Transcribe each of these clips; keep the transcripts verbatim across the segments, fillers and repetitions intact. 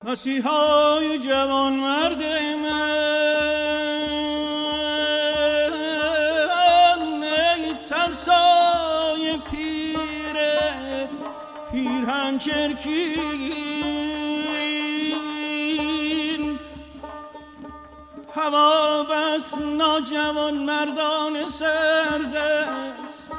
مسیحای جوان مرد من، ای ترسای پیر پیرهن چرکین، هوا بس ناجوان مردان سرد است.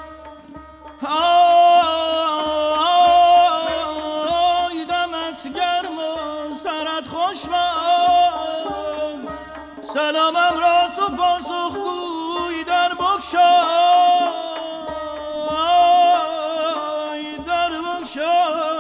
آی دمت گرم و سرت خوش باد، سلامم را تو پاسخگوی در بگشای، در بگشای.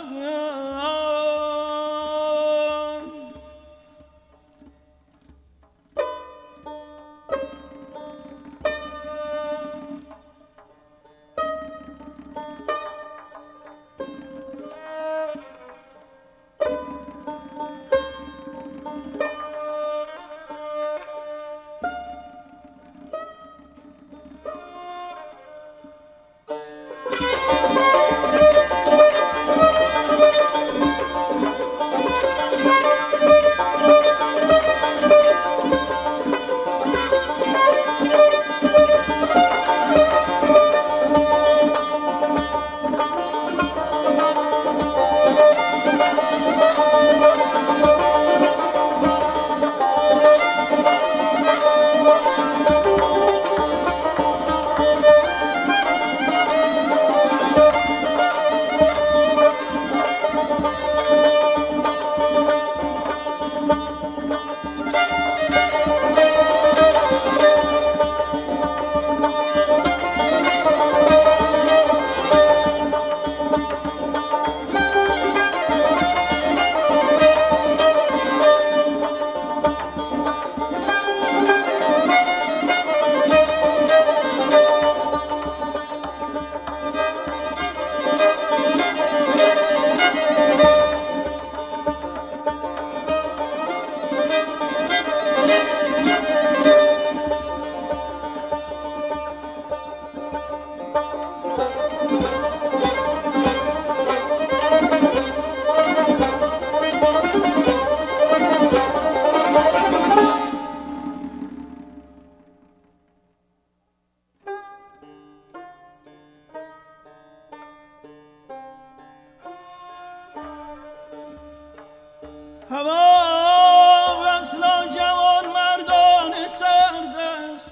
هوا بس ناجوان مردان سرد است.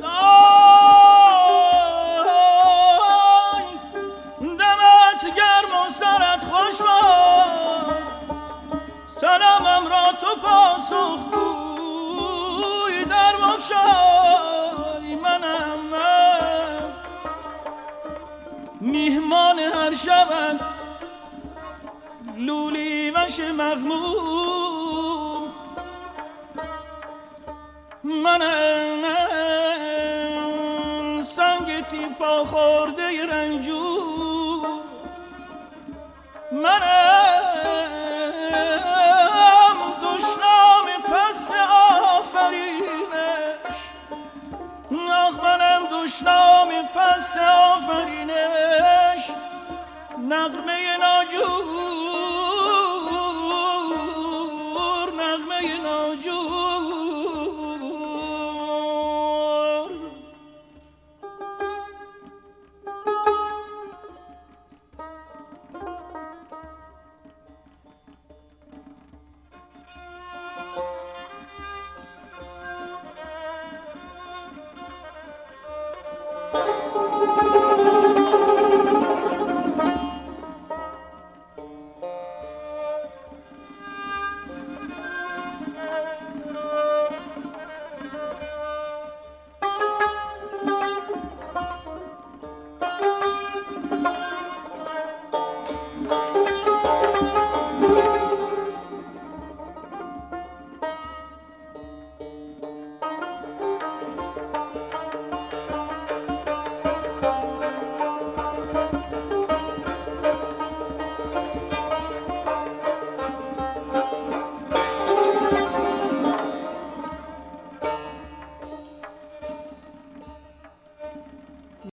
آی دمت گرم و سرت خوش باد، سلامم را تو پاسخگوی در بگشای. منم من میهمان هر شبت لولی وش مغموم، منم سنگ تیپا خورده رنجور، منم دشنام پست آفرینش، آخ منم دشنام پست آفرینش، نغمه ناجور، نغمه ناجور.